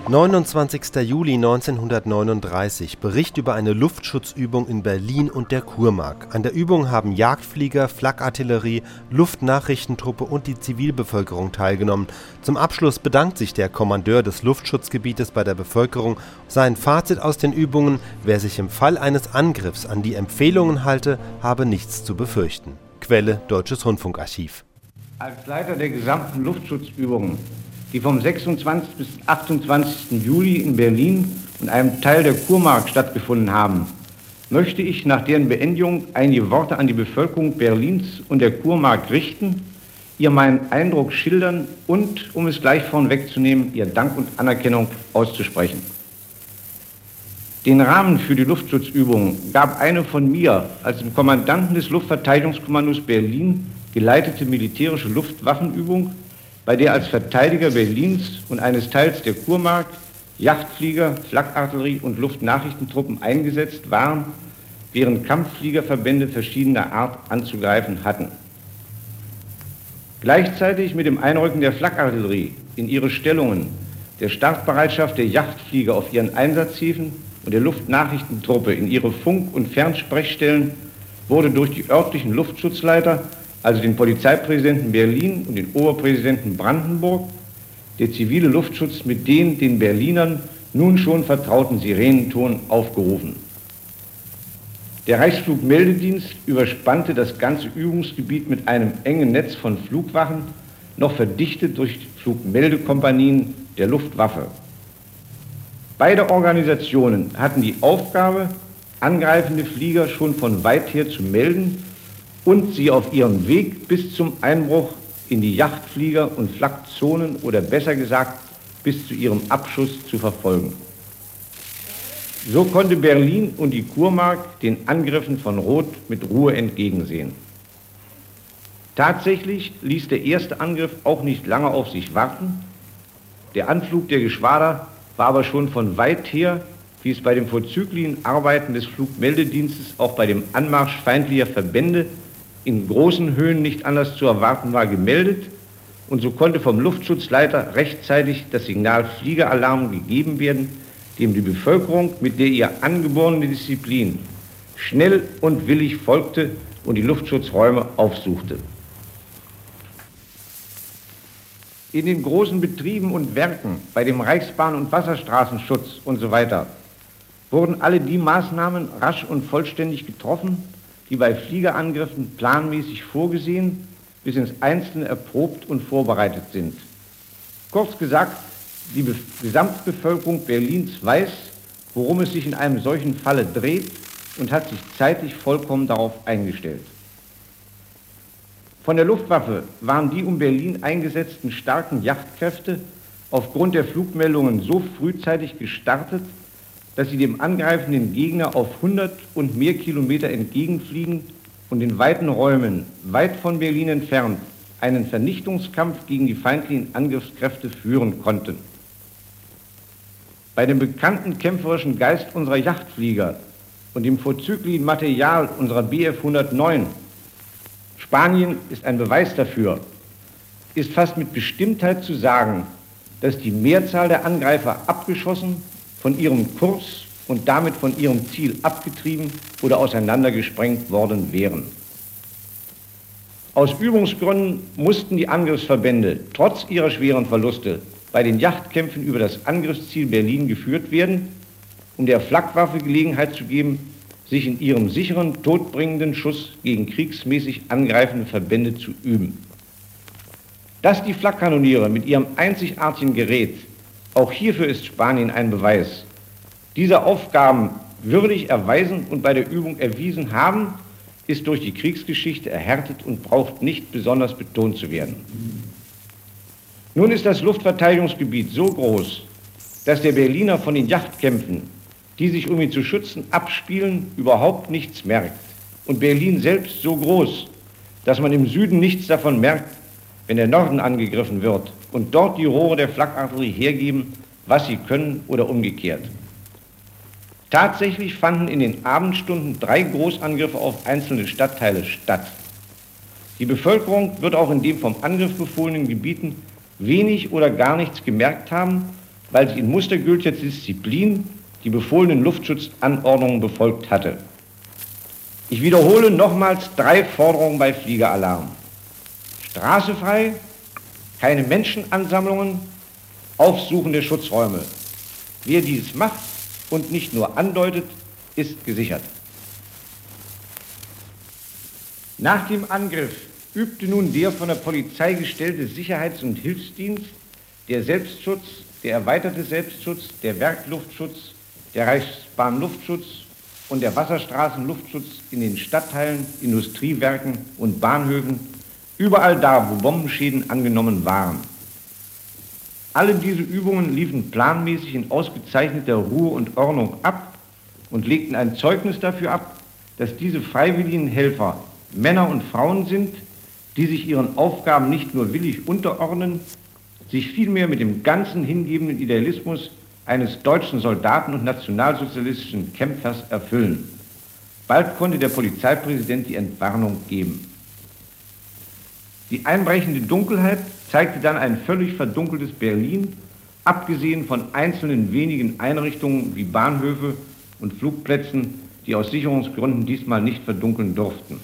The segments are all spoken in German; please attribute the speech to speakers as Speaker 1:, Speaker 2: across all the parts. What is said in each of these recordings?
Speaker 1: 29. Juli 1939, Bericht über eine Luftschutzübung in Berlin und der Kurmark. An der Übung haben Jagdflieger, Flakartillerie, Luftnachrichtentruppe und die Zivilbevölkerung teilgenommen. Zum Abschluss bedankt sich der Kommandeur des Luftschutzgebietes bei der Bevölkerung. Sein Fazit aus den Übungen: Wer sich im Fall eines Angriffs an die Empfehlungen halte, habe nichts zu befürchten. Quelle: Deutsches Rundfunkarchiv.
Speaker 2: Als Leiter der gesamten Luftschutzübungen, die vom 26. bis 28. Juli in Berlin und einem Teil der Kurmark stattgefunden haben, möchte ich nach deren Beendigung einige Worte an die Bevölkerung Berlins und der Kurmark richten, ihr meinen Eindruck schildern und, um es gleich vornwegzunehmen, ihr Dank und Anerkennung auszusprechen. Den Rahmen für die Luftschutzübungen gab eine von mir als dem Kommandanten des Luftverteidigungskommandos Berlin geleitete militärische Luftwaffenübung, bei der als Verteidiger Berlins und eines Teils der Kurmark Jagdflieger, Flakartillerie und Luftnachrichtentruppen eingesetzt waren, während Kampffliegerverbände verschiedener Art anzugreifen hatten. Gleichzeitig mit dem Einrücken der Flakartillerie in ihre Stellungen, der Startbereitschaft der Jagdflieger auf ihren Einsatzhäfen und der Luftnachrichtentruppe in ihre Funk- und Fernsprechstellen wurde durch die örtlichen Luftschutzleiter, also den Polizeipräsidenten Berlin und den Oberpräsidenten Brandenburg, der zivile Luftschutz mit den Berlinern nun schon vertrauten Sirenenton aufgerufen. Der Reichsflugmeldedienst überspannte das ganze Übungsgebiet mit einem engen Netz von Flugwachen, noch verdichtet durch Flugmeldekompanien der Luftwaffe. Beide Organisationen hatten die Aufgabe, angreifende Flieger schon von weit her zu melden und sie auf ihrem Weg bis zum Einbruch in die Jagdflieger- und Flakzonen oder besser gesagt bis zu ihrem Abschuss zu verfolgen. So konnte Berlin und die Kurmark den Angriffen von Roth mit Ruhe entgegensehen. Tatsächlich ließ der erste Angriff auch nicht lange auf sich warten. Der Anflug der Geschwader war aber schon von weit her, wie es bei den vorzüglichen Arbeiten des Flugmeldedienstes auch bei dem Anmarsch feindlicher Verbände in großen Höhen nicht anders zu erwarten war, gemeldet, und so konnte vom Luftschutzleiter rechtzeitig das Signal Fliegeralarm gegeben werden, dem die Bevölkerung mit der ihr angeborene Disziplin schnell und willig folgte und die Luftschutzräume aufsuchte. In den großen Betrieben und Werken, bei dem Reichsbahn- und Wasserstraßenschutz und so weiter, wurden alle die Maßnahmen rasch und vollständig getroffen, die bei Fliegerangriffen planmäßig vorgesehen, bis ins Einzelne erprobt und vorbereitet sind. Kurz gesagt, die Gesamtbevölkerung Berlins weiß, worum es sich in einem solchen Falle dreht und hat sich zeitlich vollkommen darauf eingestellt. Von der Luftwaffe waren die um Berlin eingesetzten starken Jagdkräfte aufgrund der Flugmeldungen so frühzeitig gestartet, dass sie dem angreifenden Gegner auf 100 und mehr Kilometer entgegenfliegen und in weiten Räumen, weit von Berlin entfernt, einen Vernichtungskampf gegen die feindlichen Angriffskräfte führen konnten. Bei dem bekannten kämpferischen Geist unserer Jagdflieger und dem vorzüglichen Material unserer Bf 109, Spanien ist ein Beweis dafür, ist fast mit Bestimmtheit zu sagen, dass die Mehrzahl der Angreifer abgeschossen, von ihrem Kurs und damit von ihrem Ziel abgetrieben oder auseinandergesprengt worden wären. Aus Übungsgründen mussten die Angriffsverbände trotz ihrer schweren Verluste bei den Jagdkämpfen über das Angriffsziel Berlin geführt werden, um der Flak-Waffe Gelegenheit zu geben, sich in ihrem sicheren, todbringenden Schuss gegen kriegsmäßig angreifende Verbände zu üben. Dass die Flakkanoniere mit ihrem einzigartigen Gerät, auch hierfür ist Spanien ein Beweis, diese Aufgaben würdig erweisen und bei der Übung erwiesen haben, ist durch die Kriegsgeschichte erhärtet und braucht nicht besonders betont zu werden. Nun ist das Luftverteidigungsgebiet so groß, dass der Berliner von den Jagdkämpfen, die sich um ihn zu schützen abspielen, überhaupt nichts merkt. Und Berlin selbst so groß, dass man im Süden nichts davon merkt, wenn der Norden angegriffen wird und dort die Rohre der Flakartillerie hergeben, was sie können oder umgekehrt. Tatsächlich fanden in den Abendstunden 3 Großangriffe auf einzelne Stadtteile statt. Die Bevölkerung wird auch in den vom Angriff befohlenen Gebieten wenig oder gar nichts gemerkt haben, weil sie in mustergültiger Disziplin die befohlenen Luftschutzanordnungen befolgt hatte. Ich wiederhole nochmals 3 Forderungen bei Fliegeralarm. Straße frei, keine Menschenansammlungen, Aufsuchen der Schutzräume. Wer dies macht und nicht nur andeutet, ist gesichert. Nach dem Angriff übte nun der von der Polizei gestellte Sicherheits- und Hilfsdienst, der Selbstschutz, der erweiterte Selbstschutz, der Werkluftschutz, der Reichsbahnluftschutz und der Wasserstraßenluftschutz in den Stadtteilen, Industriewerken und Bahnhöfen, überall da, wo Bombenschäden angenommen waren. Alle diese Übungen liefen planmäßig in ausgezeichneter Ruhe und Ordnung ab und legten ein Zeugnis dafür ab, dass diese freiwilligen Helfer Männer und Frauen sind, die sich ihren Aufgaben nicht nur willig unterordnen, sich vielmehr mit dem ganzen hingebenden Idealismus eines deutschen Soldaten und nationalsozialistischen Kämpfers erfüllen. Bald konnte der Polizeipräsident die Entwarnung geben. Die einbrechende Dunkelheit zeigte dann ein völlig verdunkeltes Berlin, abgesehen von einzelnen wenigen Einrichtungen wie Bahnhöfe und Flugplätzen, die aus Sicherungsgründen diesmal nicht verdunkeln durften.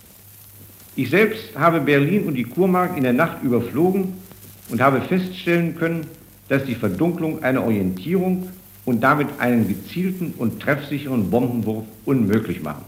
Speaker 2: Ich selbst habe Berlin und die Kurmark in der Nacht überflogen und habe feststellen können, dass die Verdunklung eine Orientierung und damit einen gezielten und treffsicheren Bombenwurf unmöglich machen.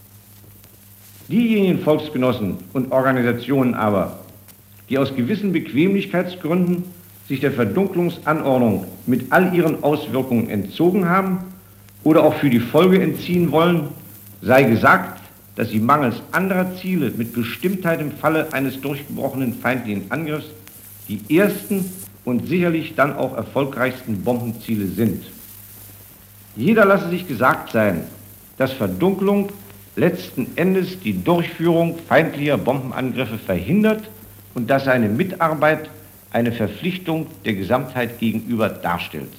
Speaker 2: Diejenigen Volksgenossen und Organisationen aber, die aus gewissen Bequemlichkeitsgründen sich der Verdunklungsanordnung mit all ihren Auswirkungen entzogen haben oder auch für die Folge entziehen wollen, sei gesagt, dass sie mangels anderer Ziele mit Bestimmtheit im Falle eines durchgebrochenen feindlichen Angriffs die ersten und sicherlich dann auch erfolgreichsten Bombenziele sind. Jeder lasse sich gesagt sein, dass Verdunklung letzten Endes die Durchführung feindlicher Bombenangriffe verhindert und dass seine Mitarbeit eine Verpflichtung der Gesamtheit gegenüber darstellt.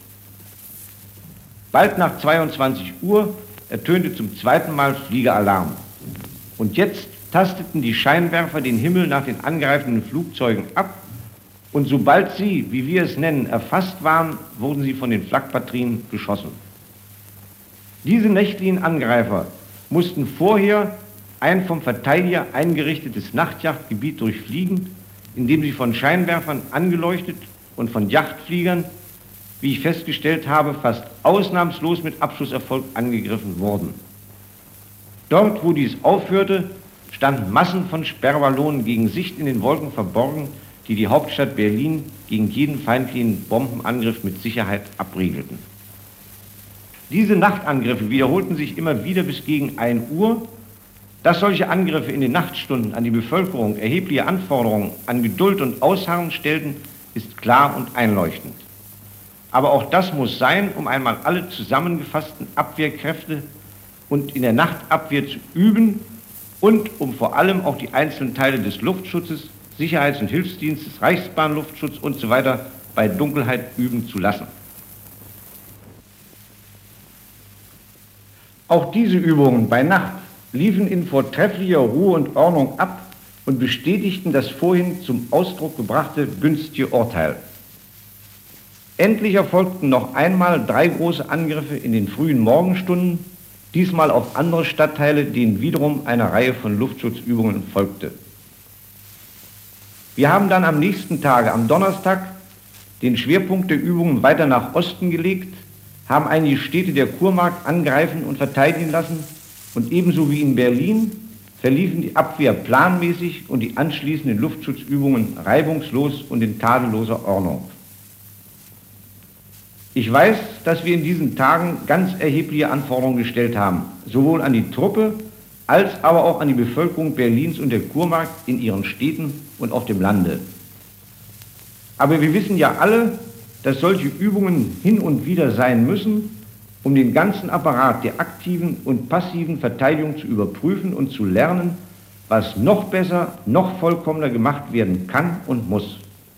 Speaker 2: Bald nach 22 Uhr ertönte zum zweiten Mal Fliegeralarm. Und jetzt tasteten die Scheinwerfer den Himmel nach den angreifenden Flugzeugen ab und sobald sie, wie wir es nennen, erfasst waren, wurden sie von den Flakbatterien beschossen. Diese nächtlichen Angreifer mussten vorher ein vom Verteidiger eingerichtetes Nachtjagdgebiet durchfliegen, in dem sie von Scheinwerfern angeleuchtet und von Yachtfliegern, wie ich festgestellt habe, fast ausnahmslos mit Abschusserfolg angegriffen wurden. Dort, wo dies aufhörte, standen Massen von Sperrballonen gegen Sicht in den Wolken verborgen, die die Hauptstadt Berlin gegen jeden feindlichen Bombenangriff mit Sicherheit abriegelten. Diese Nachtangriffe wiederholten sich immer wieder bis gegen 1 Uhr. Dass solche Angriffe in den Nachtstunden an die Bevölkerung erhebliche Anforderungen an Geduld und Ausharren stellten, ist klar und einleuchtend. Aber auch das muss sein, um einmal alle zusammengefassten Abwehrkräfte und in der Nachtabwehr zu üben und um vor allem auch die einzelnen Teile des Luftschutzes, Sicherheits- und Hilfsdienstes, Reichsbahnluftschutz und so weiter bei Dunkelheit üben zu lassen. Auch diese Übungen bei Nacht liefen in vortrefflicher Ruhe und Ordnung ab und bestätigten das vorhin zum Ausdruck gebrachte günstige Urteil. Endlich erfolgten noch einmal 3 große Angriffe in den frühen Morgenstunden, diesmal auf andere Stadtteile, denen wiederum eine Reihe von Luftschutzübungen folgte. Wir haben dann am nächsten Tage, am Donnerstag, den Schwerpunkt der Übungen weiter nach Osten gelegt, haben einige Städte der Kurmark angreifen und verteidigen lassen und ebenso wie in Berlin verliefen die Abwehr planmäßig und die anschließenden Luftschutzübungen reibungslos und in tadelloser Ordnung. Ich weiß, dass wir in diesen Tagen ganz erhebliche Anforderungen gestellt haben, sowohl an die Truppe als aber auch an die Bevölkerung Berlins und der Kurmark in ihren Städten und auf dem Lande. Aber wir wissen ja alle, dass solche Übungen hin und wieder sein müssen, um den ganzen Apparat der aktiven und passiven Verteidigung zu überprüfen und zu lernen, was noch besser, noch vollkommener gemacht werden kann und muss.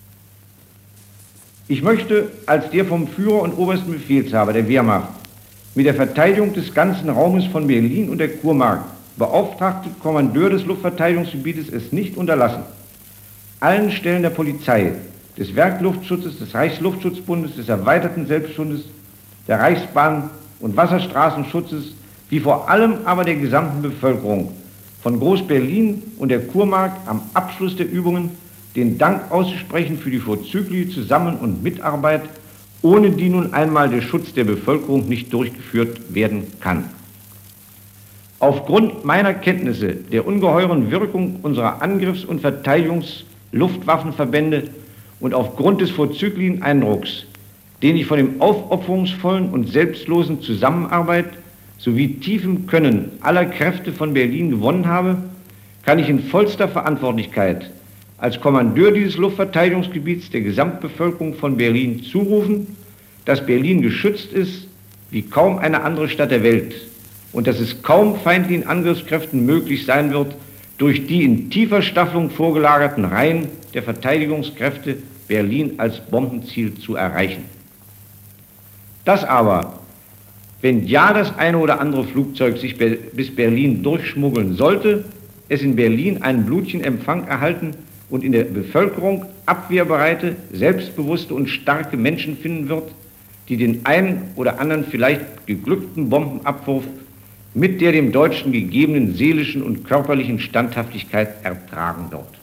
Speaker 2: Ich möchte als der vom Führer und obersten Befehlshaber der Wehrmacht mit der Verteidigung des ganzen Raumes von Berlin und der Kurmark beauftragte Kommandeur des Luftverteidigungsgebietes es nicht unterlassen, allen Stellen der Polizei des Werkluftschutzes, des Reichsluftschutzbundes, des erweiterten Selbstschutzes, der Reichsbahn- und Wasserstraßenschutzes, wie vor allem aber der gesamten Bevölkerung von Groß-Berlin und der Kurmark am Abschluss der Übungen den Dank auszusprechen für die vorzügliche Zusammen- und Mitarbeit, ohne die nun einmal der Schutz der Bevölkerung nicht durchgeführt werden kann. Aufgrund meiner Kenntnisse der ungeheuren Wirkung unserer Angriffs- und Verteidigungsluftwaffenverbände und aufgrund des vorzüglichen Eindrucks, den ich von dem aufopferungsvollen und selbstlosen Zusammenarbeit sowie tiefem Können aller Kräfte von Berlin gewonnen habe, kann ich in vollster Verantwortlichkeit als Kommandeur dieses Luftverteidigungsgebiets der Gesamtbevölkerung von Berlin zurufen, dass Berlin geschützt ist wie kaum eine andere Stadt der Welt und dass es kaum feindlichen Angriffskräften möglich sein wird, durch die in tiefer Staffelung vorgelagerten Reihen der Verteidigungskräfte Berlin als Bombenziel zu erreichen. Dass aber, wenn ja das eine oder andere Flugzeug sich bis Berlin durchschmuggeln sollte, es in Berlin einen blutigen Empfang erhalten und in der Bevölkerung abwehrbereite, selbstbewusste und starke Menschen finden wird, die den einen oder anderen vielleicht geglückten Bombenabwurf mit der dem Deutschen gegebenen seelischen und körperlichen Standhaftigkeit ertragen wird.